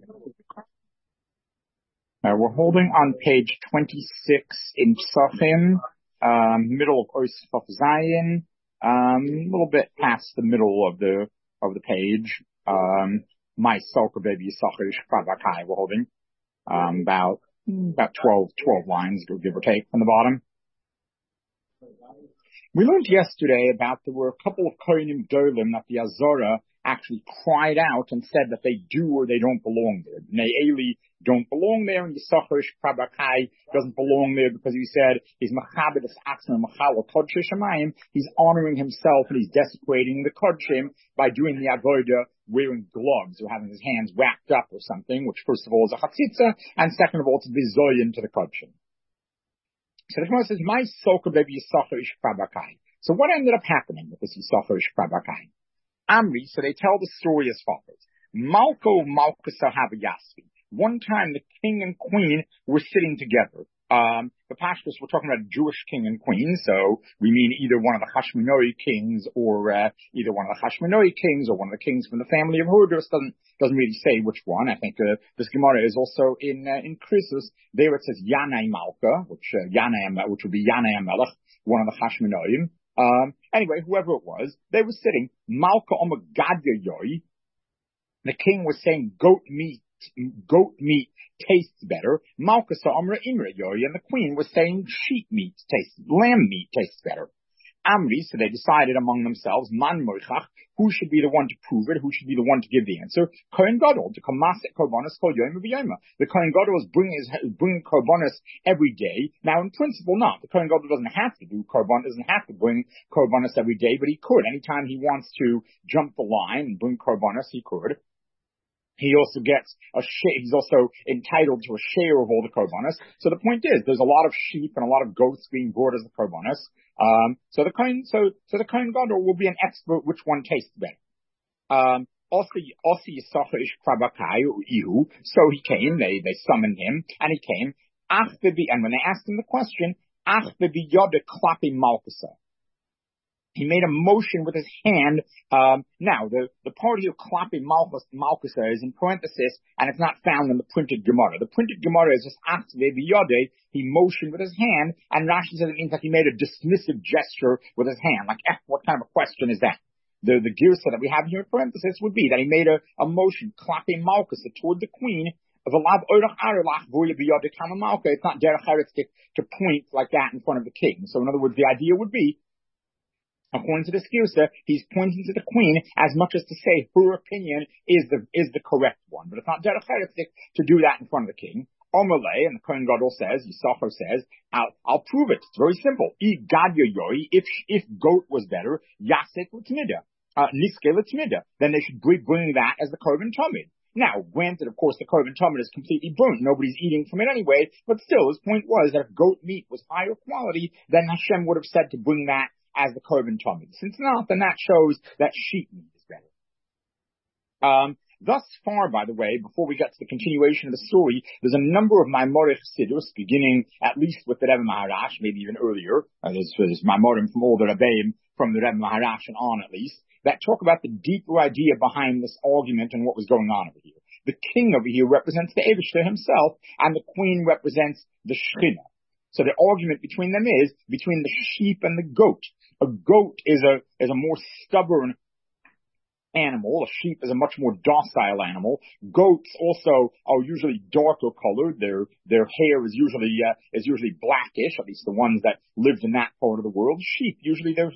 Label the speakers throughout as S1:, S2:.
S1: We're holding on page 26 in Psachim, middle of Osif Zayin, a little bit past the middle of the page. My Soka Baby Yisachar Ishkavakai, we're holding, about 12 lines, give or take, from the bottom. We learned yesterday about there were a couple of Kohanim Dolim that the Azora actually cried out and said that they do or they don't belong there. Bnei Eli don't belong there, and Yisachar Prabakai doesn't belong there because he said he's Machabedus Atzma Machal Kodshe Shemayim. He's honoring himself and he's desecrating the Kodshim by doing the Avodah wearing gloves or having his hands wrapped up or something, which first of all is a Chatzitza, and second of all it's bizoyin to the Kodshim. So the Gemara says, "My soka baby Yisachar Prabakai." So what ended up happening with this Yisachar Prabakai? Amri, so they tell the story as follows. Malko Malkusa Havayasvi. One time the king and queen were sitting together. The Pashtus, we're talking about a Jewish king and queen, so we mean either one of the Hashmonoi kings or either one of the Hashmonoi kings or one of the kings from the family of Hurdos. Doesn't really say which one. I think this Gemara is also in Krisus. There it says Yanai Malka, which would be Yanai Melech, one of the Hashmonoim. Anyway, whoever it was, they were sitting. Malka Omagadya Yoi. The king was saying goat meat tastes better. Malka Amra Imra Yoi, and the queen was saying lamb meat tastes better. Amri, so they decided among themselves, Man Moichach, who should be the one to prove it, who should be the one to give the answer. Kohen Gadol, to Kamasek Korbanos Kol Yom V'Yoma. The Kohen Gadol is bringing Korbanos every day. Now, in principle, not. The Kohen Gadol doesn't have to bring Korbanos every day, but he could. Anytime he wants to jump the line and bring Korbanos, he could. He also gets a share, he's also entitled to a share of all the korbanos. So the point is, there's a lot of sheep and a lot of goats being brought as the korbanos. So the Kohen Gadol will be an expert which one tastes better. Also Yisachar Ish Prabakai, Ihu. So he came, they summoned him, and he came. And when they asked him the question, Ach bebi yode klapi malkusa. He made a motion with his hand. Now, the part of klapi malkusa is in parenthesis, and it's not found in the printed Gemara. The printed Gemara is just Ach bebi yode. He motioned with his hand, and Rashi says it means like he made a dismissive gesture with his hand. Like, what kind of a question is that? The girsa that we have here in parenthesis would be that he made a motion, klapi malkusa, toward the queen. It's not derech eretz to point like that in front of the king. So in other words, the idea would be, according to the Skirsa, he's pointing to the queen as much as to say her opinion is the correct one. But it's not derech eretz to do that in front of the king. Omerle, and the Kohen Gadol says, Yisachar says, I'll prove it. It's very simple. If goat was better, yasek l'tmida, niske l'tmida, then they should bring that as the korban tamid. Now, granted, of course, the korban tamid is completely burnt. Nobody's eating from it anyway. But still, his point was that if goat meat was higher quality, then Hashem would have said to bring that as the korban tamid. Since not, then that shows that sheep meat is better. Thus far, by the way, before we get to the continuation of the story, there's a number of Maimorich Sidus, beginning at least with the Rebbe Maharash, maybe even earlier. There's Maimorim from all the Rebbeim, from the Rebbe Maharash and on at least, that talk about the deeper idea behind this argument and what was going on over here. The king over here represents the Eibishter himself, and the queen represents the Shechina. So the argument between them is between the sheep and the goat. A goat is a more stubborn animal. A sheep is a much more docile animal. Goats also are usually darker colored. Their hair is usually blackish, at least the ones that lived in that part of the world. Sheep usually their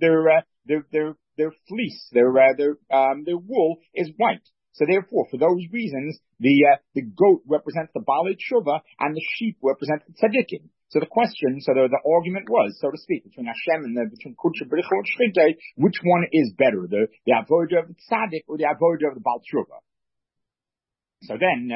S1: fleece, their wool is white. So therefore, for those reasons, the goat represents the Balei Tshuva and the sheep represents the tzaddikim. So the argument was, so to speak, between Hashem and between Kudsha B'richa and Shchinte, which one is better, the avodah of the tzaddik or the avodah of the Baal Tshuva? So in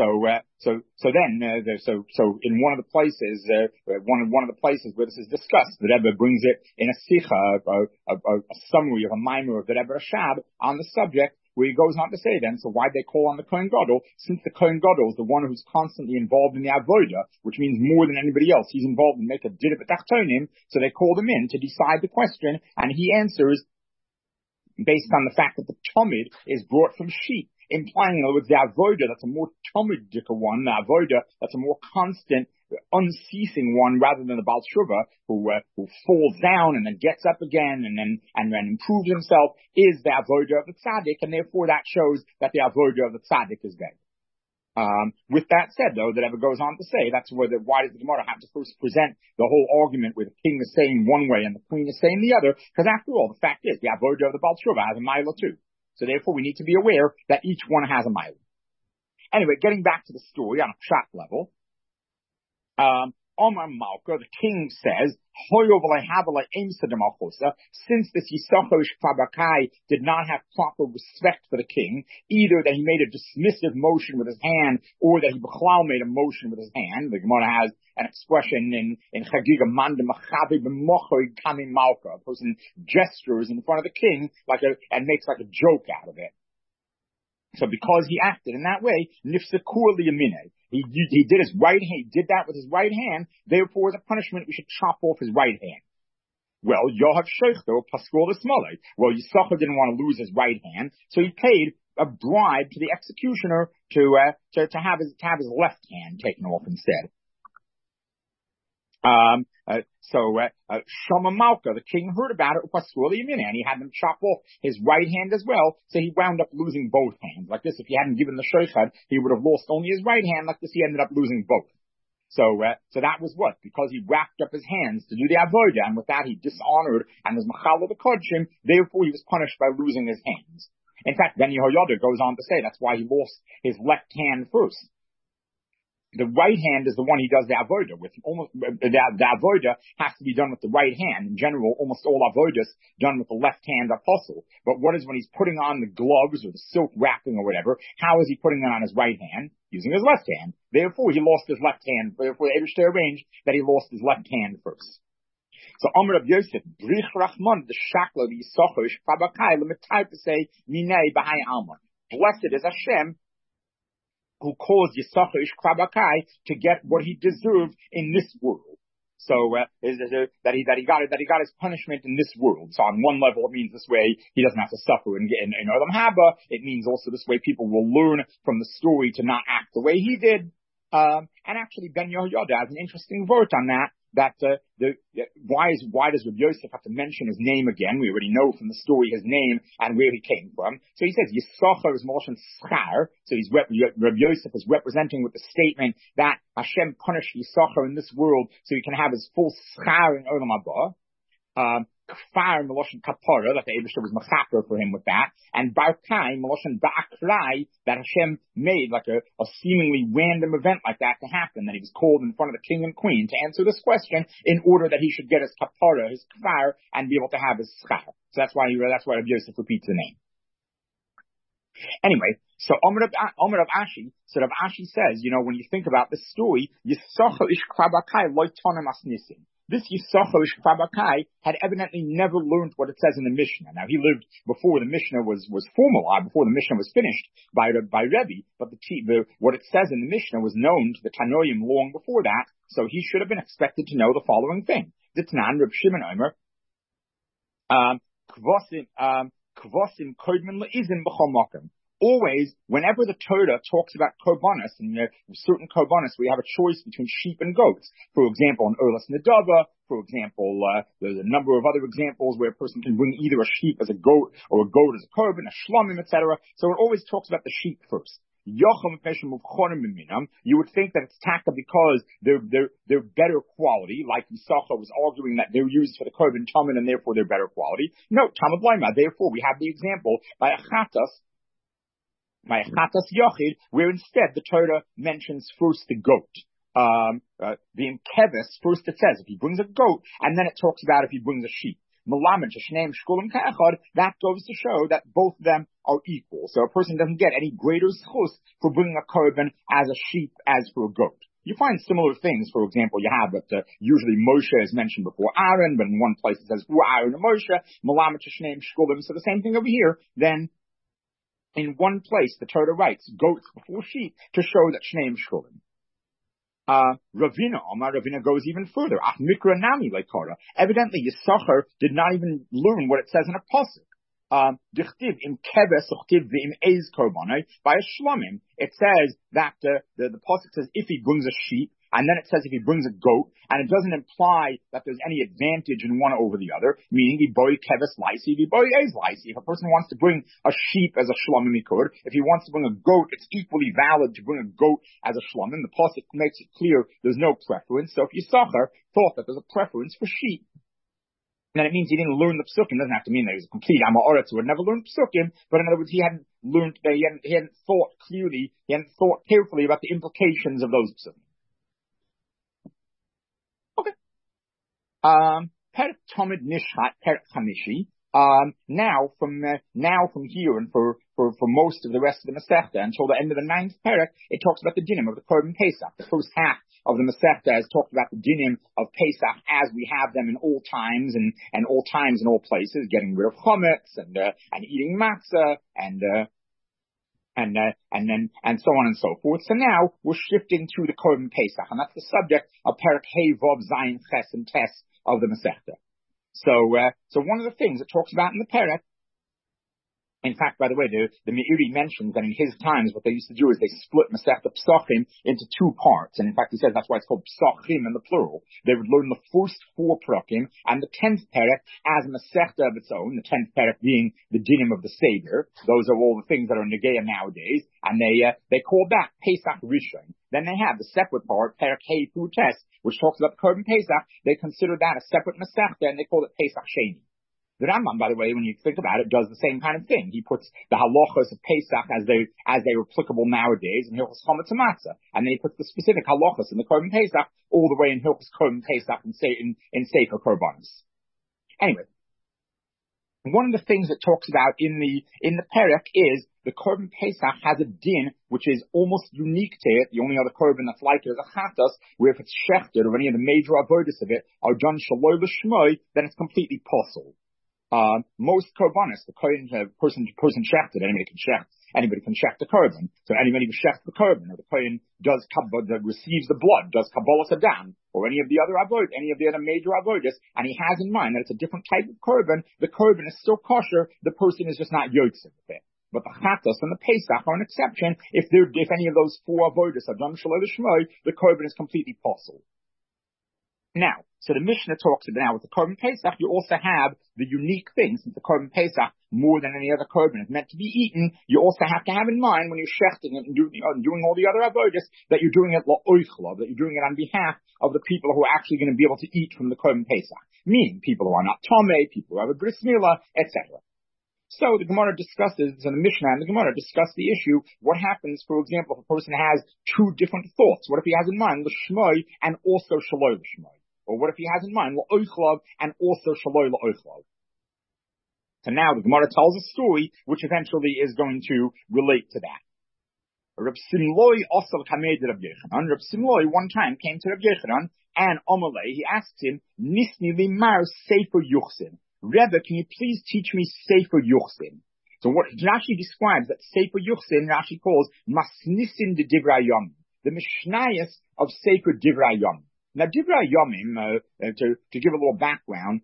S1: one of the places, where this is discussed, the Rebbe brings it in a sicha, a summary of a mimer of the Rebbe Rashab on the subject, where he goes on to say then, so why'd they call on the Kohen Gadol? Since the Kohen Gadol is the one who's constantly involved in the avodah, which means more than anybody else, he's involved in make a did b'tachtonim, so they called him in to decide the question, and he answers based on the fact that the tamid is brought from sheep. implying, in other words, the avoda that's a more tomidic one, the avoda that's a more constant, unceasing one, rather than the Baal Tshuva who falls down and then gets up again and then improves himself, is the avoda of the tzaddik, and therefore that shows that the avoda of the tzaddik is better. With that said, though, that ever goes on to say, that's why does the Gemara have to first present the whole argument where the king is saying one way and the queen is saying the other? Because after all, the fact is, the avoda of the Baal Tshuva has a mila too. So therefore, we need to be aware that each one has a mila. Anyway, getting back to the story on a pshat level, Omar Malka, the king says, since this Yisachar Ishkabakai did not have proper respect for the king, either that he made a dismissive motion with his hand, or that he Bechlal made a motion with his hand. The Gemara has an expression in Chagiga, Manda Machabi B'mochoi Kamim Malka. A person gestures in front of the king and makes like a joke out of it. So because he acted in that way, Nifsakur Liyamine. He did his right hand, he did that with his right hand, therefore as a punishment we should chop off his right hand. Well, Yohav Sheichto, Paskol Ismalei. Well, Yisachar didn't want to lose his right hand, so he paid a bribe to the executioner to have his left hand taken off instead. Shama Malka, the king, heard about it, and he had them chop off his right hand as well, so he wound up losing both hands. Like this, if he hadn't given the sheikhad, he would have lost only his right hand. Like this, he ended up losing both. So that was what? Because he wrapped up his hands to do the avodah, and with that he dishonored and was machal of the kodshim, therefore he was punished by losing his hands. In fact, Ben Yehoyada goes on to say that's why he lost his left hand first. The right hand is the one he does the avodah with. Almost the avodah has to be done with the right hand. In general, almost all avodas done with the left hand are possible. But what is when he's putting on the gloves or the silk wrapping or whatever? How is he putting it on his right hand? Using his left hand. Therefore, he lost his left hand. Therefore, the Eibishter arranged that he lost his left hand first. So Amr of Yosef, Brich Rachman, the Shakla, the Yisachar, Shpabakai, limited to say, Minei Bahai Alma. Blessed is Hashem, who caused Yisachar Ishkabakai to get what he deserved in this world. So that he got his punishment in this world. So on one level, it means this way he doesn't have to suffer in Olam Haba. It means also this way people will learn from the story to not act the way he did. And actually, Ben Yehoyada has an interesting word on that. Why does Rabbi Yosef have to mention his name again? We already know from the story his name and where he came from. So he says Yisachar is Moshe Schar. So Rabbi Yosef is representing with the statement that Hashem punished Yisachar in this world so he can have his full schar in Olam Haba. Kfar Meloshin Kapara, that the Eibishter was machaper for him with that, and Barkai Meloshin Ba'akrai, that Hashem made like a seemingly random event like that to happen, that he was called in front of the king and queen to answer this question in order that he should get his Kapara, his Kfar, and be able to have his Schar. So that's why Rabbi Yosef repeats the name. Anyway, so Omer of Ashi, Rav Ashi says, when you think about this story, Yisachar ish Krabakai loy tonem asnisim. This Yisachar Ishkabakai had evidently never learned what it says in the Mishnah. Now, he lived before the Mishnah was formalized, before the Mishnah was finished by Rebbe, but what it says in the Mishnah was known to the Tanoim long before that, so he should have been expected to know the following thing. Ditnan, Reb Shimon Omer, Kvosim Kodman Le'izim B'chol Mokem. Always, whenever the Torah talks about korbanos, and certain korbanos, we have a choice between sheep and goats. For example, in Erlas Nedava, for example, there's a number of other examples where a person can bring either a sheep as a goat or a goat as a korban, a shlomim, etc. So it always talks about the sheep first. You would think that it's taka because they're better quality, like Yisachar was arguing that they're used for the korban tamid and therefore they're better quality. No, tamid laima. Therefore, we have the example by Achatas Yochid, where instead the Torah mentions first the goat. The Imkevis, first it says if he brings a goat, and then it talks about if he brings a sheep. That goes to show that both of them are equal. So a person doesn't get any greater schus for bringing a korban as a sheep as for a goat. You find similar things. For example, you have that usually Moshe is mentioned before Aaron, but in one place it says Aaron and Moshe. So the same thing over here. Then in one place, the Torah writes goats before sheep to show that Shneim Shkulim. Ravina goes even further. Mikra Nami Lekara. Evidently, Yisachar did not even learn what it says in a pasuk. Dichtiv im keves uchtiv im eis korbanai. By a shlomim, it says that the pasuk says if he brings a sheep, and then it says if he brings a goat, and it doesn't imply that there's any advantage in one over the other, meaning he boy keves lysi, he boy eis lysi. If a person wants to bring a sheep as a shlomim, he could. If he wants to bring a goat, it's equally valid to bring a goat as a shlomim. The pasuk makes it clear there's no preference. So if Yisachar thought that there's a preference for sheep, then it means he didn't learn the psukim. It doesn't have to mean that he was a complete Amoritz who had never learned psukim, but in other words, he hadn't learned, he hadn't thought clearly, he hadn't thought carefully about the implications of those psukim. Okay. Perek Tomid Nishchat, Perek Chamishi. Now from here and for most of the rest of the Masechta until the end of the 9th Perek, it talks about the dinim of the Korban Pesach. The first half of the Masechta has talked about the dinim of Pesach as we have them in all times and all times and all places, getting rid of chametz and eating matzah and so on and so forth. So now we're shifting to the Korban Pesach, and that's the subject of Perek Hey Vav Zayin Ches and Tes of the Masechta. So one of the things it talks about in the Perek, in fact, by the way, the Meiri mentions that in his times, what they used to do is they split Masechta Psachim into 2 parts. And in fact, he says that's why it's called Psachim in the plural. They would learn the first 4 Prakim and the 10th Perek as a Masechta of its own, the 10th Perek being the dinim of the Seder. Those are all the things that are Negeya nowadays. And they call that Pesach Rishon. Then they have the separate part, Perek Hey Fu Tes, which talks about the Korban Pesach. They consider that a separate Masechta and they call it Pesach Sheni. The Rambam, by the way, when you think about it, does the same kind of thing. He puts the halachos of Pesach as they are applicable nowadays in Hilchos Chametz Matzah, and then he puts the specific halachos in the Korban Pesach all the way in Hilchos Korban Pesach and in Sefer Korbanos. Anyway, one of the things it talks about in the Perek is the Korban Pesach has a din which is almost unique to it. The only other Korban that's like it is a Chatas, where if it's shechted or any of the major avodas of it are done shaloi l'shmoi, then it's completely possible. Most korbanos, the person shechted, anybody can shecht the korban. So anybody who shechts the korban, or the kohen receives the blood, does kabbalas adam, or any of the other major avodas, and he has in mind that it's a different type of korban, the korban is still kosher, the person is just not yotze with it. But the chatos and the pesach are an exception. If any of those 4 avodas are done shaloi l'shmoi, the korban is completely possible. Now, so the Mishnah talks about now with the Korban Pesach, you also have the unique thing, since the Korban Pesach, more than any other Korban, is meant to be eaten, you also have to have in mind when you're shechting it and doing all the other avodas, that you're doing it la'oichlav, that you're doing it on behalf of the people who are actually going to be able to eat from the Korban Pesach. Meaning, people who are not Tomei, people who have a bris milah, etc. So the Gemara discusses, and the Mishnah and the Gemara discuss the issue, what happens, for example, if a person has 2 different thoughts? What if he has in mind l'shmoi and also shaloi l'shmoi? Or what if he has in mind la'oichlav and also shaloi la'oichlav? So now the Gemara tells a story which eventually is going to relate to that. Reb Simloi osel kamed Reb Yechanan. Reb Simloi one time came to Reb Yechanan and Amalei, he asked him, Nisni limar sefer yuchsin. Rebbe, can you please teach me sefer yuchsin? So what Rashi describes that sefer yuchsin, Rashi calls masnisin de divrei yom, the mishnayos of sefer divrei yom. Now, Divrei Yomim, to give a little background,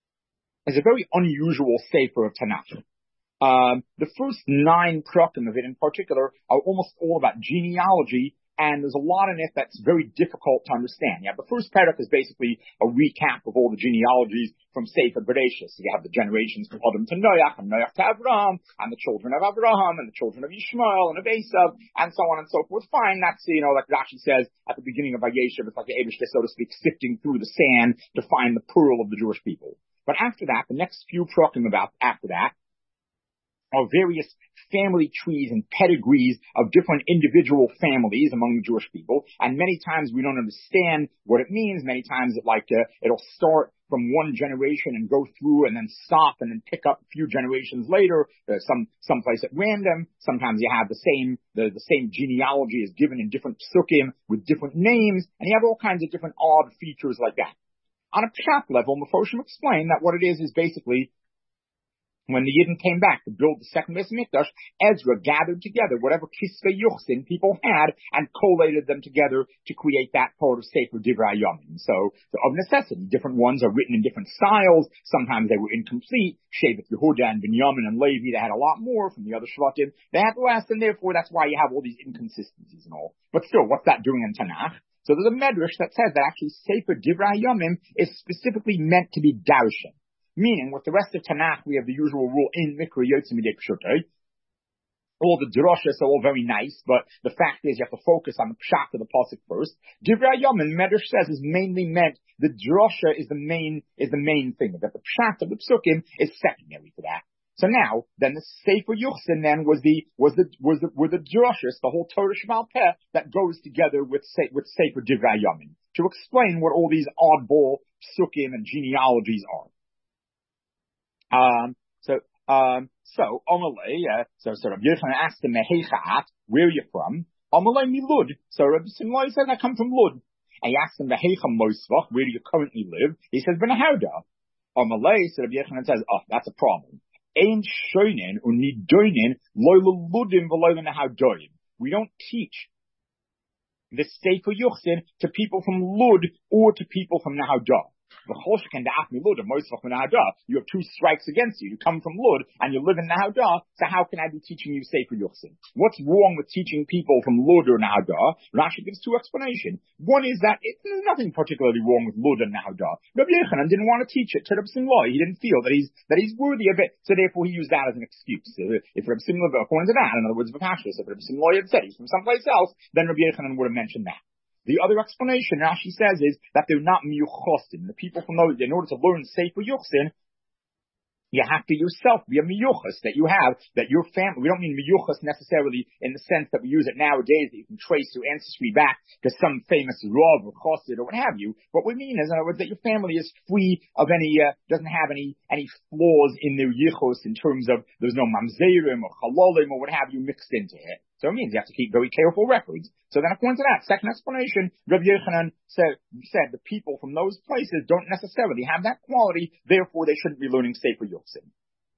S1: is a very unusual sefer of Tanakh. The first 9 prakim of it in particular are almost all about genealogy, and there's a lot in it that's very difficult to understand. Yeah, the first parak is basically a recap of all the genealogies from Sefer Bereshis. So you have the generations from Adam to Noach, and Noach to Avraham, and the children of Avraham, and the children of Yishmael, and of Esav, and so on and so forth. Fine, that's, like Rashi says at the beginning of Vayeshev, it's like the Eibush, so to speak, sifting through the sand to find the pearl of the Jewish people. But after that, the next few prakim after that, are various family trees and pedigrees of different individual families among the Jewish people. And many times we don't understand what it means. Many times it'll start from one generation and go through and then stop and then pick up a few generations later, someplace at random. Sometimes you have the same genealogy is given in different psukim with different names, and you have all kinds of different odd features like that. On a pshat level, Mefoshim explain that what it is basically when the Yidden came back to build the second Beis Mikdash, Ezra gathered together whatever Kisvei Yuchsin people had and collated them together to create that part of Sefer Divrei Hayamim. So, of necessity, different ones are written in different styles. Sometimes they were incomplete. Shevet Yehuda and Binyamin and Levi, they had a lot more. From the other Shvatim, they had less, and therefore that's why you have all these inconsistencies and all. But still, what's that doing in Tanakh? So there's a medrash that says that actually Sefer Divrei Hayamim is specifically meant to be darshan. Meaning, with the rest of Tanakh, we have the usual rule in Mikra Yotze Midei Pshutai. All the drashas are all very nice, but the fact is you have to focus on the pshat of the pasuk first. Divrei Hayamim, Medrash says, is mainly meant, the drasha is the main thing, that the pshat of the psukim is secondary to that. So now, then the Sefer Yuchsin then were the drashas, the whole Torah Sheba'al Peh that goes together with Sefer Divrei Hayamim to explain what all these oddball psukim and genealogies are. So Amalei, so Rabbi Yochanan asked him, Mehechat, where are you from? Amalei Milud. So Rabbi Simlai says, I come from Lud. And he asked him, Mehecha Mosvach, where do you currently live? He says, Ben Hauda. Amalei, so Rabbi Yochanan says, oh, that's a problem. Ein shoinen unidoinen loyla ludim v'loyla nehaudoim. We don't teach the Sefer Yuchsin to people from Lud or to people from Nehaudah. You have two strikes against you. You come from Lud and you live in Nehaudah, so how can I be teaching you Sefer Yuchsin? What's wrong with teaching people from Lud or Nehaudah? Rashi gives two explanations. One is that there's nothing particularly wrong with Lud and Nehaudah. Rabbi Yochanan didn't want to teach it to Rabbi Simlai. He didn't feel that he's worthy of it, so therefore he used that as an excuse. If Rabbi Simlai, according to that, in other words, if Rabbi Simlai had said he's from someplace else, then Rabbi Yochanan would have mentioned that. The other explanation Rashi says is that they're not miyuchosim. The people from those, in order to learn Sefer Yuchsin, you have to yourself be a miyuchas, that your family, we don't mean miyuchas necessarily in the sense that we use it nowadays, that you can trace your ancestry back to some famous Rav or Chassid or what have you. What we mean is, in other words, that your family is free of any, doesn't have any flaws in their yichus in terms of there's no mamzerim or chalolim or what have you mixed into it. So it means you have to keep very careful records. So then according to that, second explanation, Rabbi Yochanan said the people from those places don't necessarily have that quality, therefore they shouldn't be learning Sefer Yuchsin.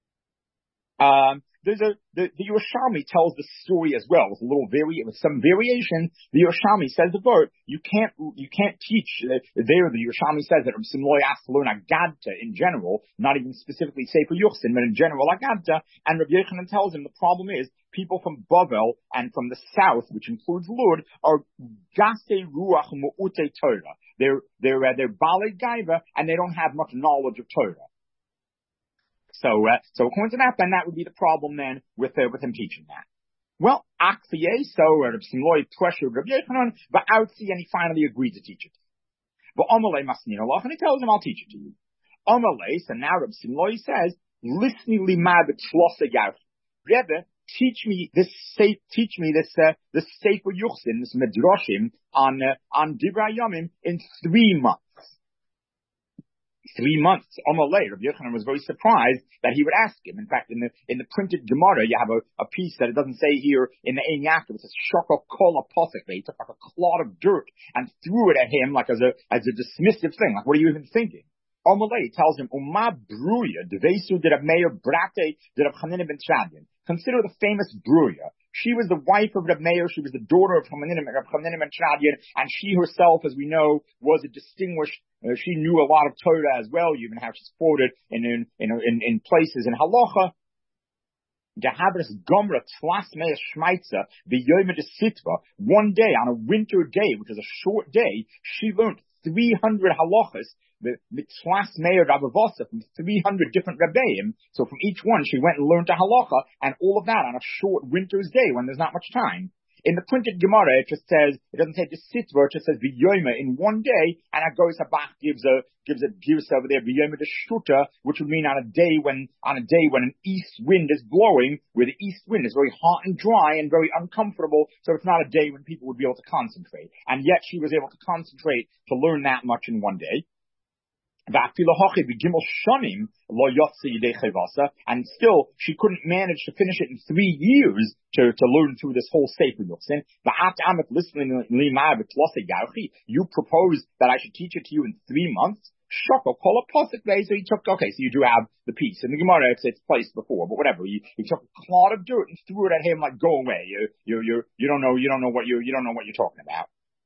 S1: The Yerushalmi tells the story as well, with some variation. The Yerushalmi says the word, you can't teach, the Yerushalmi says that Rabbi Simlai asked to learn Agadta in general, not even specifically Sefer Yuchsin, but in general Agadta, and Rabbi Yochanan tells him the problem is, people from Bavel and from the south, which includes Lud, are Gasei Ruach Mu'ute Torah. They're Balei Gaiva, and they don't have much knowledge of Torah. So according to that, then that would be the problem then with him teaching that. Well, Akfiye, so Rabbi Simlai pressured Rabbi Yochanan, but Outsi, and he finally agreed to teach it. But Amalei Masnin Allah, and he tells him, I'll teach it to you. Amalei, so now Rabbi Simlai says, Listen lima b'tlosa yav. Rebbe, teach me this Sefer Yuchsin, this Midrashim on Divrei Hayamim in 3 months. 3 months. Amalei, Rabbi Yochanan was very surprised that he would ask him. In fact, in the printed Gemara, you have a piece that it doesn't say here in the Ein Yaakov. It says Shaka Kola Posik. He took like a clod of dirt and threw it at him like as a dismissive thing. Like, what are you even thinking? Amalei tells him, Uma Bruya, Devesu did Rab Meir Brate did Rab Chanina ben Chadian. Consider the famous Bruya. She was the wife of Rab Meir, she was the daughter of Rab Chanina ben Chadian, and she herself, as we know, was a distinguished, she knew a lot of Torah as well. You even have she's quoted in places in Halacha. Gehabres Gomra Tlas Meir Shmaitza, the Yom Sitva, one day, on a winter day, which is a short day, she learned 300 halachas, the Tlas Meir Rabavosa, from 300 different Rebbeim. So from each one, she went and learned a halacha, and all of that on a short winter's day when there's not much time. In the printed Gemara, it just says, it doesn't say just sitva, it just says v'yoyma in one day, and Agoris Habach gives a girsa over there, v'yoyma de shtuta, which would mean on a day when an east wind is blowing, where the east wind is very hot and dry and very uncomfortable, so it's not a day when people would be able to concentrate. And yet she was able to concentrate to learn that much in one day. And still, she couldn't manage to finish it in 3 years to learn through this whole Sefer Yochsin. You proposed that I should teach it to you in 3 months. Shoko call a posik day, so he took, okay, so you do have the piece. In the Gemara, it's placed before, but whatever. He took a clod of dirt and threw it at him like, go away. You don't know what you're talking about.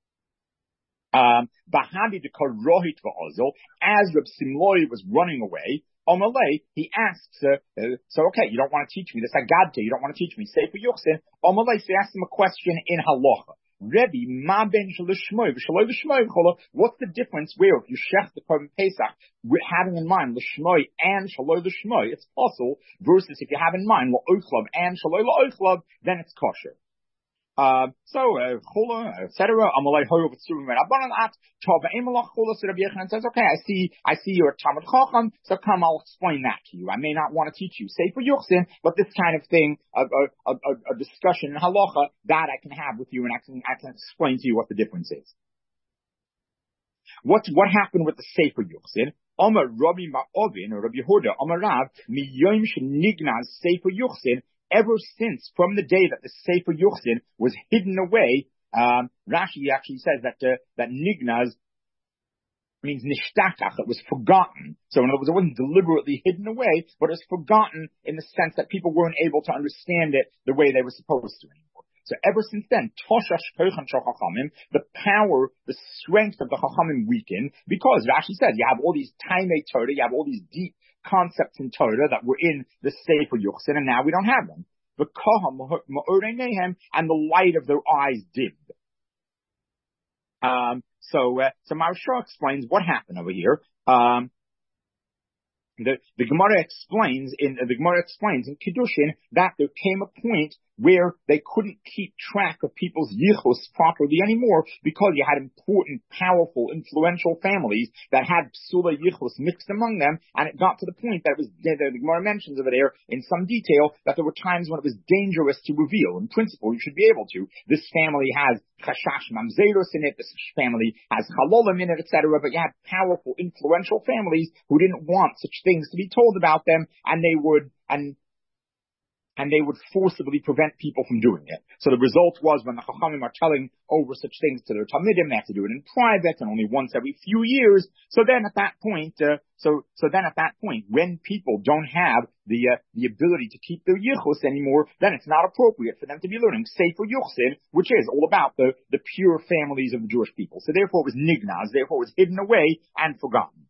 S1: Bahadi de Karohit va'ozil, as Reb Simloi was running away, Omalei, he asks, so okay, you don't want to teach me this Agadte, you don't want to teach me Sefer Yochsin. Omalei, so he asks him a question in halacha. Rebbe, ma ben shalishmoy, v'shaloi l'shmoy v'chola, what's the difference where if you shech the Korban Pesach, having in mind l'shmoy and shaloi l'shmoy, it's possible, versus if you have in mind l'oichlav and shaloi l'oichlav, then it's kosher. Chula, etc. Amalei hoyo v'tzurim v'rabbanan at tova emelach chula. So Rabbi Yochanan says, okay, I see you're a Talmud Chacham, so come, I'll explain that to you. I may not want to teach you Sefer Yochsin, but this kind of thing, a discussion in halacha, that I can have with you, and I can explain to you what the difference is. What happened with the Sefer Yochsin? Amar Rabbi Ma'ovin or Rabbi Yehuda Amar Rav miyom shenignaz Sefer Yochsin. Ever since, from the day that the Sefer Yochsin was hidden away, Rashi actually says that nignaz means nishtakach, it was forgotten. So in other words, it wasn't deliberately hidden away, but it was forgotten in the sense that people weren't able to understand it the way they were supposed to anymore. So ever since then, the power, the strength of the Chachamim weakened, because Rashi says you have all these Taimei Torah, you have all these deep concepts in Torah that were in the Sefer Yochsin, and now we don't have them. The Kaham and the light of their eyes dimmed. So Maharsha explains what happened over here. The Gemara explains in Kiddushin that there came a point where they couldn't keep track of people's yichus properly anymore, because you had important, powerful, influential families that had psula yichus mixed among them, and it got to the point that it was, the Gemara mentions over there in some detail, that there were times when it was dangerous to reveal. In principle, you should be able to. This family has chashash mamzerus in it, this family has halolim in it, etc., but you had powerful, influential families who didn't want such things to be told about them, and they would forcibly prevent people from doing it. So the result was, when the Chachamim are telling over such things to their Talmidim, they have to do it in private and only once every few years. So then at that point, when people don't have the ability to keep their yichus anymore, then it's not appropriate for them to be learning Sefer Yochsin, which is all about the pure families of the Jewish people. So therefore it was nignaz, therefore it was hidden away and forgotten.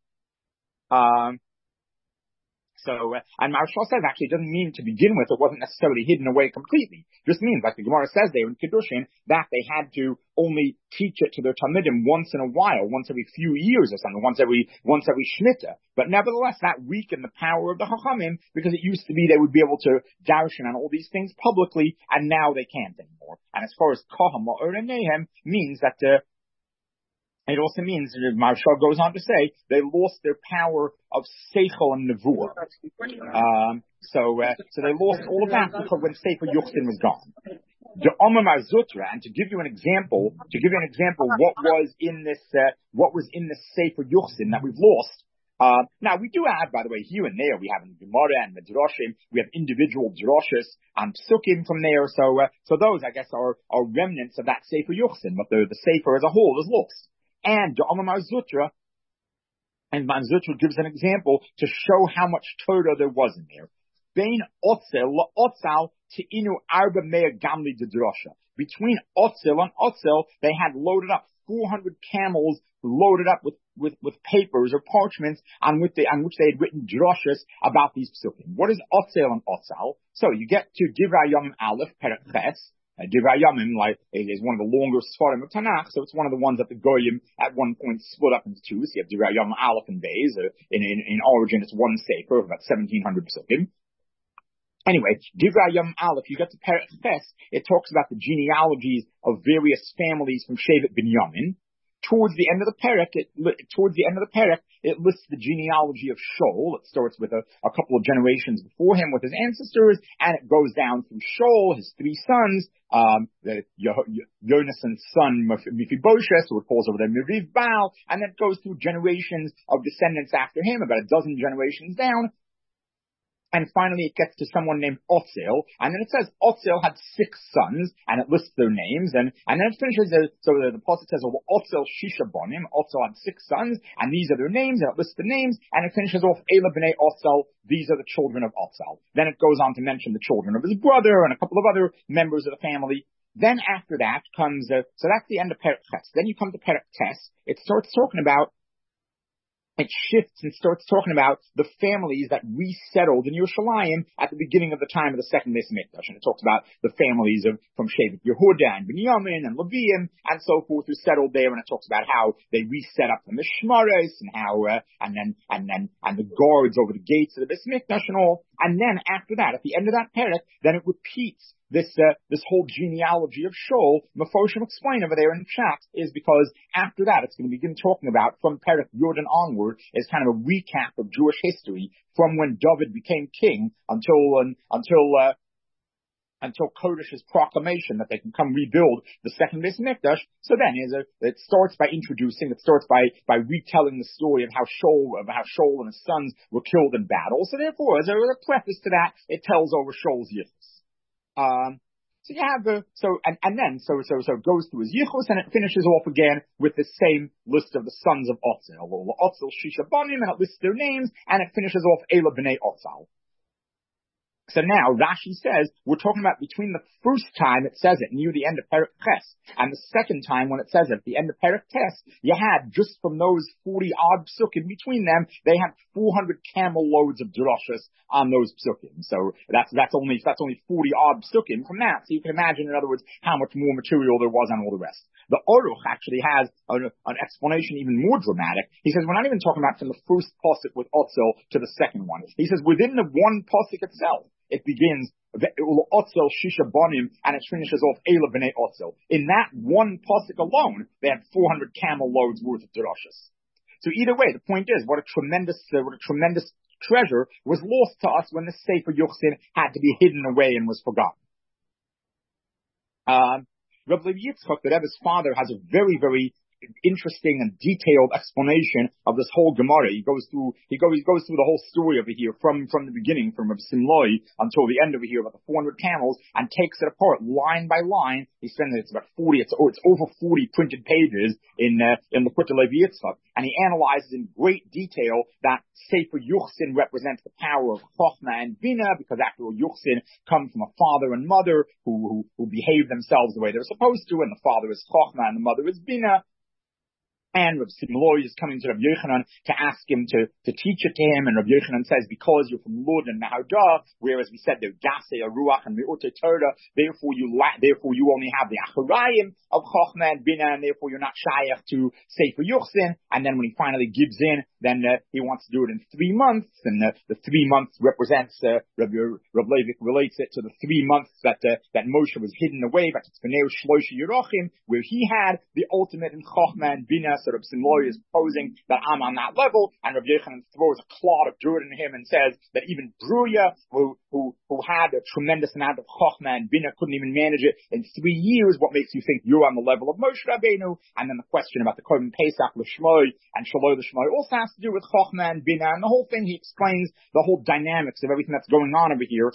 S1: And Maharshal says, actually, it doesn't mean to begin with it wasn't necessarily hidden away completely. It just means, like the Gemara says there in Kiddushin, that they had to only teach it to their Talmidim once in a while, once every few years or something, once every Shemitah. But nevertheless, that weakened the power of the Chachamim, because it used to be they would be able to darshan on all these things publicly, and now they can't anymore. And as far as Kaham or Nehem means that it also means, Maharshal goes on to say, they lost their power of seichel and nevuah. So they lost all of that because when Sefer Yochsin was gone. The Omer Marzutra, and to give you an example, what was in this Sefer Yochsin that we've lost. Now we do have, by the way, here and there, we have in Gemara and Midrashim, we have individual droshes and psukim from there. So those, I guess, are remnants of that Sefer Yochsin, but the Sefer as a whole is lost. And the Omer Marzutra, and Marzutra gives an example to show how much Torah there was in there. Bein Otzel la'Otzal te'inu arba mea gamli de drosha. Between Otzel and Otzel, they had loaded up 400 camels, loaded up with papers or parchments on which they had written droshes about these psukim. What is Otzel and Otzal? So you get to Divrei Yomim Aleph, Perek Ches. Divrei Yomim, is one of the longer Sfarim of Tanakh, so it's one of the ones that the Goyim at one point split up into two. So you have Divrei Yomim Aleph and Beis. In origin, it's one sefer of about 1,700 psukim. Anyway, Divrei Yomim Aleph, you get to Perek Ches, it talks about the genealogies of various families from Shevet Binyamin. towards the end of the parak, it lists the genealogy of Shaul. It starts with a couple of generations before him with his ancestors, and it goes down through Shaul, his three sons, Jonas's son Mephibosheth, who it calls over there Meriv Baal, and then it goes through generations of descendants after him, about a dozen generations down. And finally, it gets to someone named Otzel, and then it says Otzel had 6 sons, and it lists their names, and then it finishes, so the passage says, Otzel Shisha Bonim, Otzel had 6 sons, and these are their names, and it lists the names, and it finishes off, Ela B'nai Otzel, these are the children of Otzel. Then it goes on to mention the children of his brother, and a couple of other members of the family. Then after that comes, so that's the end of Perek Ches. Then you come to Perek Tes, it starts talking about, it shifts and starts talking about the families that resettled in Yerushalayim at the beginning of the time of the second Beis Mikdash. And it talks about the families from Shevet Yehuda and Binyamin and Leviim and so forth who settled there. And it talks about how they reset up the Mishmaros and how, and the guards over the gates of the Beis Mikdash and all. And then after that, at the end of that parak, then it repeats this whole genealogy of Shaul. Mefoshim explain over there in the chat is because after that, it's going to begin talking about from Perek Yud and onward is kind of a recap of Jewish history from when David became king until Kodesh's proclamation that they can come rebuild the second Beis Mikdash. So then it starts by retelling the story of how Shaul and his sons were killed in battle. So therefore, as a preface to that, it tells over Shaul's yichus. So you have then it goes through his yichus and it finishes off again with the same list of the sons of Otzel. Otzel Shisha Bonim, and it lists their names, and it finishes off Ela B'nai Otzel. So now Rashi says we're talking about between the first time it says it near the end of Perek Ches and the second time when it says it at the end of Perek Tes, you had just from those 40 odd psukim between them, they had 400 camel loads of drashas on those psukim. So that's only 40 odd psukim from that. So you can imagine, in other words, how much more material there was on all the rest. The Aruch actually has an explanation even more dramatic. He says we're not even talking about from the first pasuk with Otzel to the second one. He says within the one pasuk itself, it begins Otzel Shisha Bonim and it finishes off Ela B'nai Otzel. In that one pasuk alone, they had 400 camel loads worth of drashas. So either way, the point is, what a tremendous treasure was lost to us when the Sefer Yochsin had to be hidden away and was forgotten. Rav Levi Yitzchak, the Rebbe's father, has a very, very interesting and detailed explanation of this whole Gemara. He goes through the whole story over here from the beginning, from Rav Simloi until the end over here about the 400 camels, and takes it apart line by line. He spends it's over 40 printed pages in the Likutei Levi Yitzchak, and he analyzes in great detail that Sefer Yuchsin represents the power of Chochmah and Bina, because after all, Yuchsin come from a father and mother who behave themselves the way they're supposed to, and the father is Chochmah and the mother is Bina. And Rav Simloi is coming to Rav Yochanan to ask him to teach it to him. And Rav Yochanan says, because you're from Lud and Nahada, whereas we said they're Gasei, Ruach, and Me'utei Torah, therefore you only have the Acharayim of Chochmah and Bina, and therefore you're not Shayach to Sefer Yuchsin. And then when he finally gives in, then he wants to do it in 3 months, and the 3 months represents, Rav Leivik relates it to the 3 months that Moshe was hidden away, but it's B'nei Shloisha Yerachim, where he had the ultimate in Chochmah and Bina. So Rav Simloi is proposing that I'm on that level, and Rav Yochanan throws a clod of dirt in him and says that even Bruya, who had a tremendous amount of Chochmah and Bina, couldn't even manage it in 3 years. What makes you think you're on the level of Moshe Rabbeinu? And then the question about the Korban Pesach l'Shmoi and Shaloi l'Shmoi also has to do with Chochmah and Bina, and the whole thing, he explains the whole dynamics of everything that's going on over here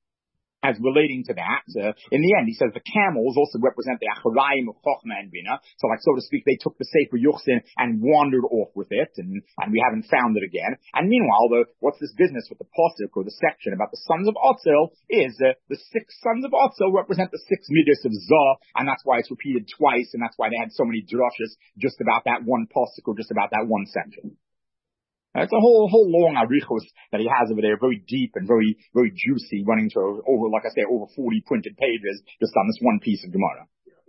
S1: as relating to that. In the end, he says the camels also represent the Acharayim of Chochmah and Bina. So like, so to speak, they took the Sefer Yuchsin and wandered off with it, and we haven't found it again. And meanwhile, what's this business with the pasuk or the section about the sons of Otzel is the 6 sons of Otzel represent the 6 midas of Zah, and that's why it's repeated twice, and that's why they had so many drashas just about that one pasuk or just about that one section. It's a whole long arichos that he has over there, very deep and very, very juicy, running to over, like I say, over 40 printed pages just on this one piece of Gemara.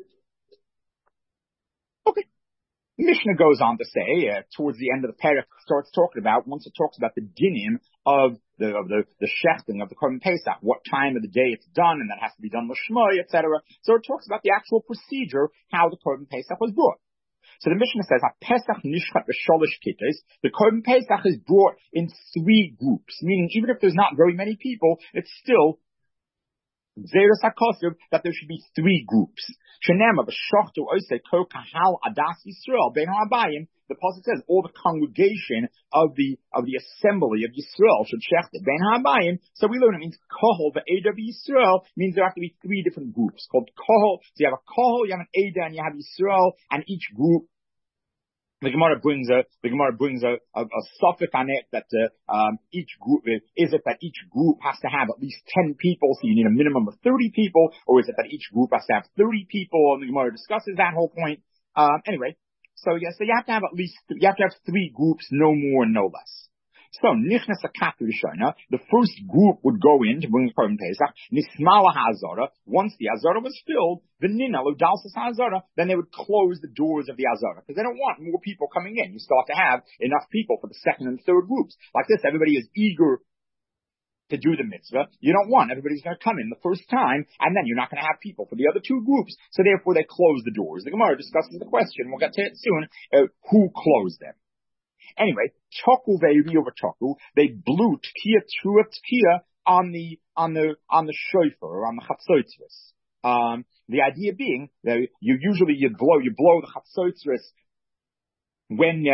S1: Okay. Mishnah goes on to say, towards the end of the parak, starts talking about, once it talks about the dinim of the shechting of the Korban Pesach, what time of the day it's done, and that has to be done l'shmoi, etc. So it talks about the actual procedure, how the Korban Pesach was brought. So the Mishnah says, Pesach nishchat b'sholosh kitos. The Korban Pesach is brought in 3 groups, meaning even if there's not very many people, it's still Zeres HaKosov that there should be 3 groups. Shenema b'shachtu oisei kol kahal adas Yisrael ben ha'abayim. The pasuk says all the congregation of the assembly of Yisrael should shecht ben ha'abayim. So we learn it means kohol ve'eda Yisrael means there have to be 3 different groups called kohol. So you have a kohol, you have an eda, and you have Yisrael, and each group. The Gemara brings a suffix on it that each group is it that each group has to have at least 10 people, so you need a minimum of 30 people, or is it that each group has to have 30 people? And the Gemara discusses that whole point. Anyway, so you have to have 3 groups, no more and no less. So, Nichnas HaKatu Rishona, the first group would go in to bring the Korban Pesach, Nismala HaAzara, once the Azara was filled, the Nina, Ludalsas HaAzara, then they would close the doors of the Azara, because they don't want more people coming in. You start to have enough people for the second and third groups. Like this, everybody is eager to do the mitzvah. You don't want everybody's going to come in the first time, and then you're not going to have people for the other 2 groups, so therefore they close the doors. The Gemara discusses the question, we'll get to it soon, who closed them. Anyway, choku ve'iri over choku, they blew tkiya trua tkiya on the shofar, or on the chatzotzris. The idea being that you blow the chatzotzris when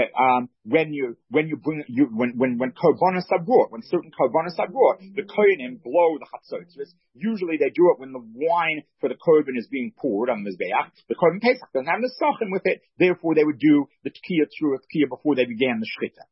S1: korbanos are brought, when certain korbanos are brought, the kohanim blow the chatzotzris. Usually they do it when the wine for the korban is being poured on the mizbeach. The Korban Pesach doesn't have the sachin with it, therefore they would do the tkiya through a tkiya before they began the shchita.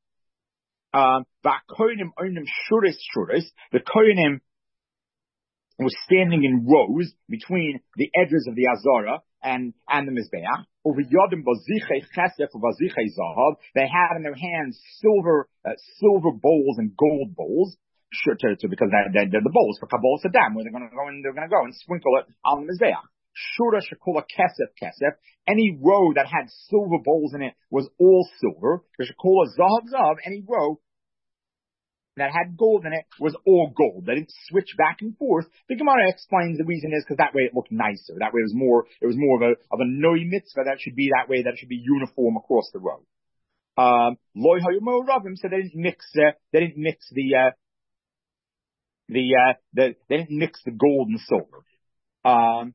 S1: The kohanim was standing in rows between the edges of the Azara and the Mizbeach. Over Yodim Bazichei Chesef or Bazichei Zahav, they had in their hands silver bowls and gold bowls, because they're the bowls for Kabbalah Saddam, where they're going to go and sprinkle it on the Mizbeach. Shura Shekula Kesef. Any row that had silver bowls in it was all silver. Shekula Zahav, any row that had gold in it was all gold. They didn't switch back and forth. The Gemara explains the reason is because that way it looked nicer. That way it was more of a noi mitzvah that should be that way, that it should be uniform across the row. Loi hayumo ravim, so they didn't mix the gold and silver.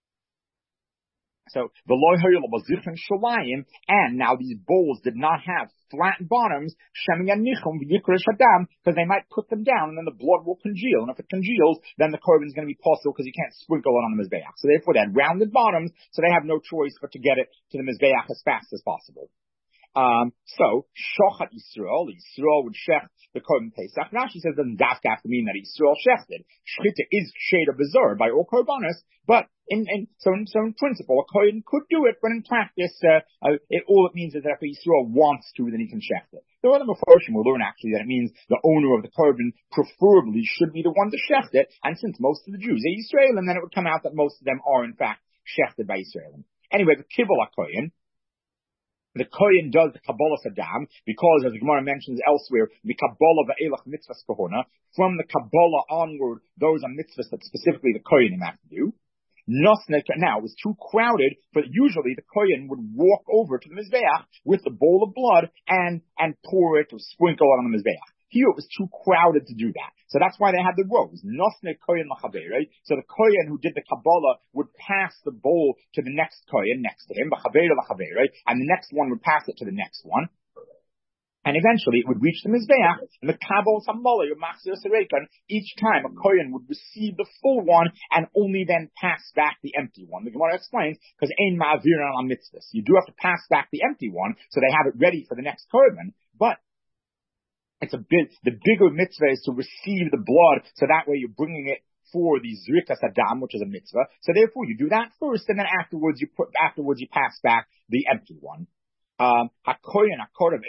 S1: So the loy hayul was different shalayim, and now these bowls did not have flat bottoms, because they might put them down and then the blood will congeal. And if it congeals, then the korban is going to be possible because you can't sprinkle it on the mizbeach. So therefore they had rounded bottoms, so they have no choice but to get it to the mizbeach as fast as possible. So shochat Yisrael would shech the Korban Pesach. Rashi says it doesn't dafka have to mean that Yisrael shechted. Shchita is shade of bizarre by all korbanos, but so in principle, a kohen could do it, but in practice, all it means is that if Yisrael wants to, then he can shecht it. The other Mefarshim will learn actually that it means the owner of the korban preferably should be the one to shecht it, and since most of the Jews are Yisraelim, then it would come out that most of them are in fact shechted by Yisraelim. Anyway, the Kivul HaKohen, the Kohen does the Kabbalah Saddam, because as the Gemara mentions elsewhere, the Kabbalah Va'elach Mitzvahs Kohona, from the Kabbalah onward, those are mitzvahs that specifically the Kohen have to do. Now, it was too crowded, but usually the Kohen would walk over to the Mizbeach with the bowl of blood and pour it or sprinkle it on the Mizbeach. Here it was too crowded to do that. So that's why they had the rows. Nosne Kohen L'Chavei. So the Kohen who did the Kabbalah would pass the bowl to the next Kohen next to him, and the next one would pass it to the next one. And eventually it would reach the Mizbeach, and the Kabbalah Samala, each time a Kohen would receive the full one and only then pass back the empty one. The Gemara explains, because Ein Ma'avir al Mitzvahs. You do have to pass back the empty one, so they have it ready for the next Korban, but the bigger mitzvah is to receive the blood, so that way you're bringing it for the Zrikas Adam, which is a mitzvah. So therefore you do that first, and then afterwards you pass back the empty one. And the Kohen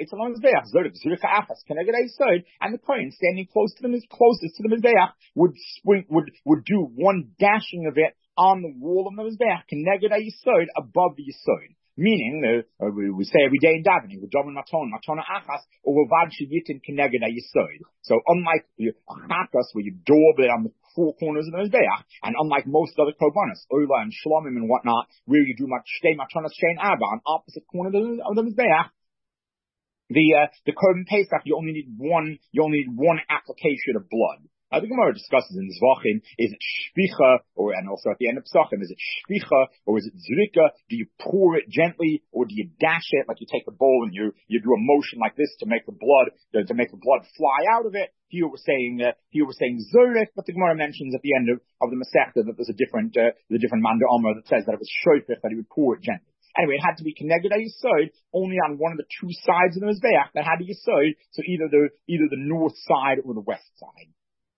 S1: standing closest to the Mizbeach would do one dashing of it on the wall of the Mizbeach, Keneged HaYisod, above the Yisod. Meaning, we say every day in davening, matona achas, or uvad sheyitin keneged hayisoid. So unlike chakas, where you daub it on the four corners of the mizbeach, and unlike most other korbanos, oila and shlomim and whatnot, where you do shtei matonas shein abba on opposite corner of the mizbeach, the korban pesach, you only need one application of blood. The Gemara discusses in Zvachim, is it shpicha, and also at the end of Pesachim, is it shpicha, or is it zrika? Do you pour it gently, or do you dash it, like you take a bowl and you do a motion like this to make the blood fly out of it? Here we're saying zurik, but the Gemara mentions at the end of the Masechta that there's a different Manda Omer that says that it was shofich, that he would pour it gently. Anyway, it had to be connected at Yesod, only on one of the two sides of the Mizbeach that had a Yesod, so either the north side or the west side.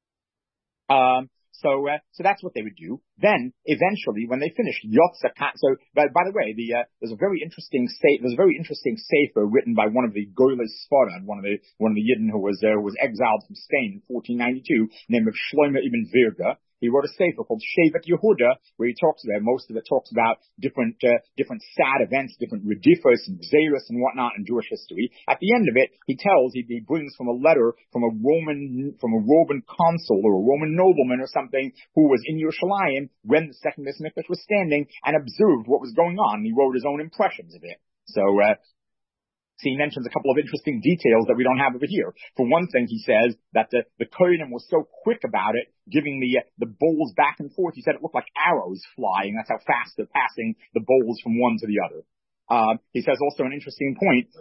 S1: So that's what they would do. Then, eventually, when they finished, Yotzakat, so, by the way, there's a very interesting sefer written by one of the Goyles Sfarad, one of the Yidden who was exiled from Spain in 1492, named Shlomo ibn Virga. He wrote a sefer called Shevet Yehuda, where he talks about, most of it talks about different sad events, different redifos and gzeros and whatnot in Jewish history. At the end of it, he brings from a letter from a Roman consul or a Roman nobleman or something who was in Yerushalayim when the second Beis Mikdash was standing and observed what was going on. And he wrote his own impressions of it. So he mentions a couple of interesting details that we don't have over here. For one thing, he says that the Kohanim was so quick about it, giving the bowls back and forth. He said it looked like arrows flying. That's how fast they're passing the bowls from one to the other. He says also an interesting point.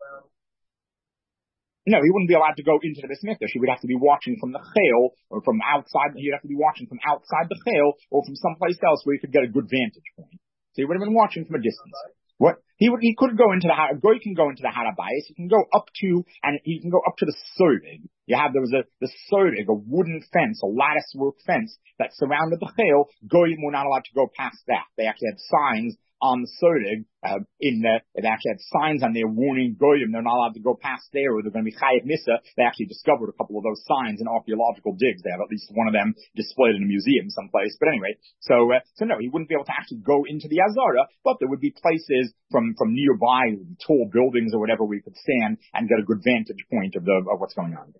S1: No, he wouldn't be allowed to go into the Beis Mikdash. He would have to be watching from the chayil, or from outside. He'd have to be watching from outside the chayil, or from someplace else where he could get a good vantage point. So he would have been watching from a distance. What he could go into a goy can go into the Harabayis. He can go up to the Sodig. There was the Sodig, a wooden fence, a lattice work fence that surrounded the Chayil. Goyim were not allowed to go past that. They actually had signs on the Sodig, they actually had signs on there warning Goyim they're not allowed to go past there, or they're going to be Chayiv Misa. They actually discovered a couple of those signs in archaeological digs. They have at least one of them displayed in a museum someplace. But anyway, so no, he wouldn't be able to actually go into the Azara, but there would be places from nearby, tall buildings or whatever, we could stand and get a good vantage point of what's going on.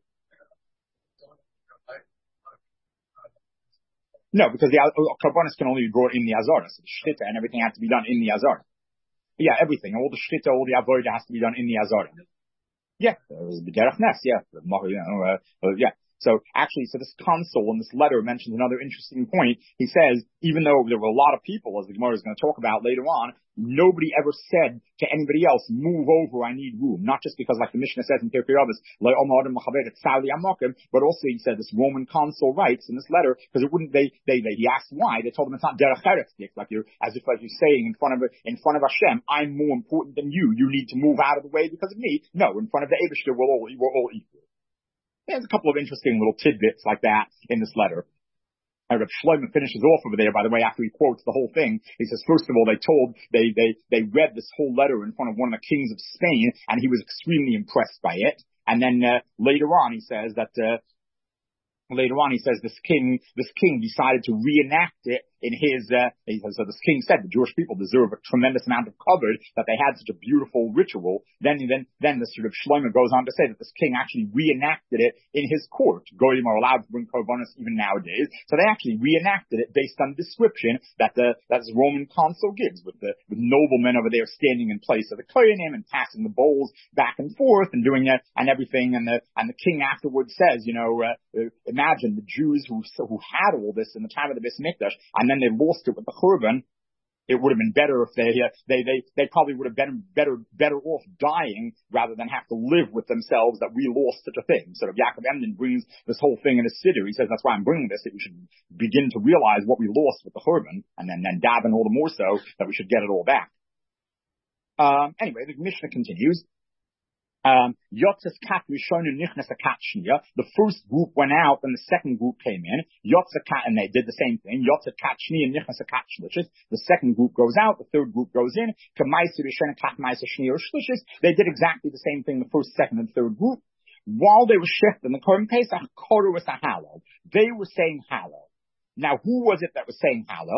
S1: No, because the Karbonis can only be brought in the Azara. So the Shtita and everything has to be done in the Azara. Yeah, everything. All the Shtita, all the Avodah has to be done in the Azara. Yeah, it was the Derech Nes, yeah. Yeah. So this consul in this letter mentions another interesting point. He says, even though there were a lot of people, as the Gemara is going to talk about later on, nobody ever said to anybody else, move over, I need room. Not just because, like the Mishnah says in Pirkei Avos, but also he said this Roman consul writes in this letter, because he asked why. They told him it's not derech eretz, like you're saying in front of Hashem, I'm more important than you. You need to move out of the way because of me. No, in front of the Eibishter, we're all equal. There's a couple of interesting little tidbits like that in this letter. Reb Shlomo finishes off over there, by the way, after he quotes the whole thing. He says, first of all, they read this whole letter in front of one of the kings of Spain, and he was extremely impressed by it. And then later on, he says this king decided to reenact it in his, so this king said the Jewish people deserve a tremendous amount of cover, that they had such a beautiful ritual. Then the sort of Shlomo goes on to say that this king actually reenacted it in his court. Goyim are allowed to bring korbanos even nowadays. So they actually reenacted it based on the description that this Roman consul gives, with noblemen over there standing in place of the kohanim and passing the bowls back and forth and doing it and everything. And the king afterwards says, imagine the Jews who had all this in the time of the Beis Mikdash, and then they lost it with the Churban. It would have been better if they probably would have been better off dying rather than have to live with themselves that we lost such a thing. So Yaakov Emden brings this whole thing in his siddur. He says that's why I'm bringing this, that we should begin to realize what we lost with the Churban, and then daven all the more so that we should get it all back. Anyway, the Mishnah continues. Yotzes kat rishon and nichnas kat shniya. The first group went out and the second group came in. Yotzes kat, and they did the same thing. Yotzes kat shniya and nichnas kat shlishis. The second group goes out, the third group goes in. K'maisa rishon kat maisa shniya shlishis. They did exactly the same thing, the first, second, and third group. While they were shifting the Korban Pesach, koru was a Hallel. They were saying Hallel. Now, who was it that was saying Hallel?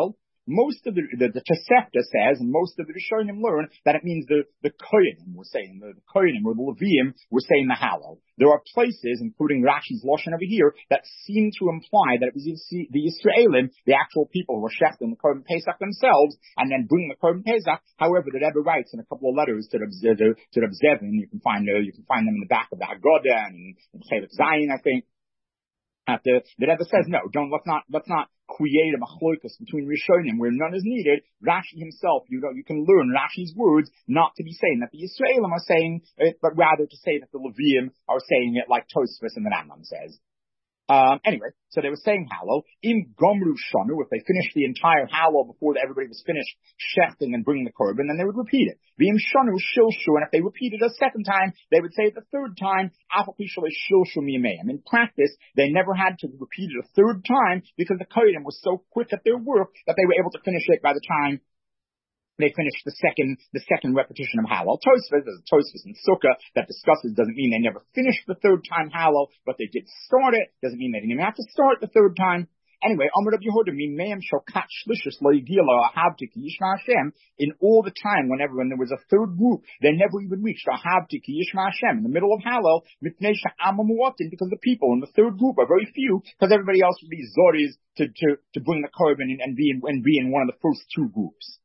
S1: most of the Tosefta says, and most of the Rishonim learn that it means the Kohanim were saying, the Kohanim or the Leviim were saying the Hallel. There are places, including Rashi's Lashon over here, that seem to imply that it was the Yisraelim, the actual people who were shechting the Korban Pesach themselves, and then bringing the Korban Pesach. However, the Rebbe writes in a couple of letters to Reb Zevin, you can find them in the back of the Haggadah and in Chelik Zayin, I think. The Rebbe says, no, let's not create a machlokas between Rishonim where none is needed. Rashi himself, you can learn Rashi's words not to be saying that the Yisraelim are saying it, but rather to say that the Leviim are saying it like Tosfos and the Rambam says. Anyway, so they were saying Hallel. Im Gomru Shanu, if they finished the entire Hallel before everybody was finished shechting and bringing the korban, then they would repeat it. V'im Shanu Shilshu, and if they repeated a second time, they would say it the third time, Shilshu Mimeim. In practice, they never had to repeat it a third time because the Kohanim were so quick at their work that they were able to finish it by the time they finished the second repetition of Hallel. There's a Tosfos in Sukkah that discusses, doesn't mean they never finished the third time Hallel, but they did start it. Doesn't mean they didn't even have to start the third time. Anyway, Amar Rav Yehuda, Mimeim shall catch shlishus lo yigila ahavti ki yishma Hashem. In all the time, when there was a third group, they never even reached ahavti ki yishma Hashem in the middle of Hallel, mipnei she'am mu'atin, because the people in the third group are very few, because everybody else would be zoris to bring the korban and be in one of the first two groups.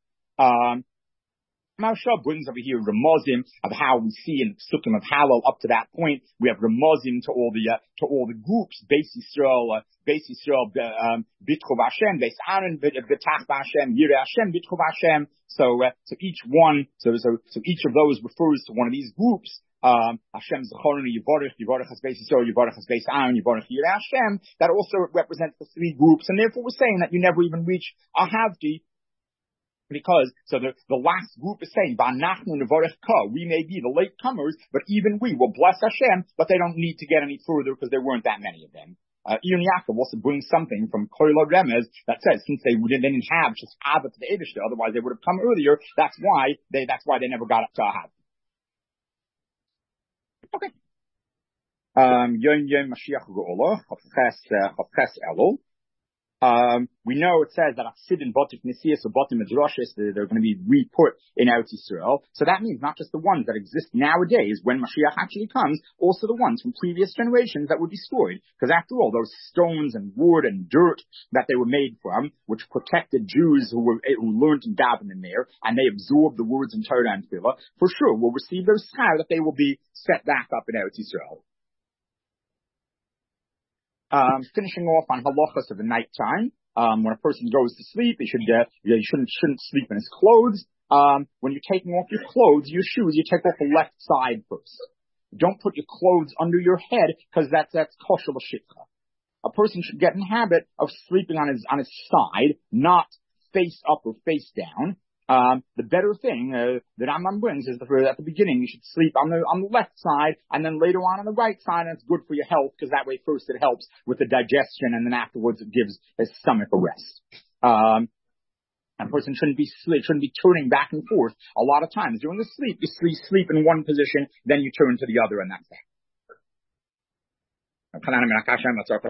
S1: Maharsha brings over here Ramazim of how we see in the Sukkim of Hallel up to that point. We have Ramazim to all the groups, Beis Yisrael, Bitchuv Hashem, Beis Aaron, B'tach Hashem, Yireh Hashem, Bitchuv Hashem. So each of those refers to one of these groups. Hashem Zechorenu Yivarech has Beis Yisrael, Yivarech has Beis Aaron, Yivarech Yireh Hashem. That also represents the three groups, and therefore we're saying that you never even reach Ahavdi. Because, so the last group is saying, we may be the latecomers, but even we will bless Hashem, but they don't need to get any further because there weren't that many of them. Ian Yaakov also brings something from Koila Remez that says, since they didn't have just Abba to the Eibishter, otherwise they would have come earlier, that's why they never got up to Ahab. Okay. Yom Yom Mashiach Geolah, Chavches Elul. We know it says that Aksidim, Botik Nisias, or Botim Midrashis, they're going to be re-put in Eretz Yisrael. So that means not just the ones that exist nowadays when Mashiach actually comes, also the ones from previous generations that were destroyed. Because after all, those stones and wood and dirt that they were made from, which protected Jews who learned and davened in there, and they absorbed the words in Torah and Tefillah, for sure will receive their schar that they will be set back up in Eretz Yisrael. Finishing off on halachas of the nighttime. When a person goes to sleep, he shouldn't sleep in his clothes. When you're taking off your clothes, your shoes, you take off the left side first. Don't put your clothes under your head, because that's kosher l'shitcha. A person should get in the habit of sleeping on his side, not face up or face down. The better thing that Rambam brings is that at the beginning you should sleep on the left side, and then later on the right side, and it's good for your health, because that way first it helps with the digestion, and then afterwards it gives his stomach a rest. A person shouldn't be turning back and forth. A lot of times during the sleep, you sleep in one position, then you turn to the other, and that's it.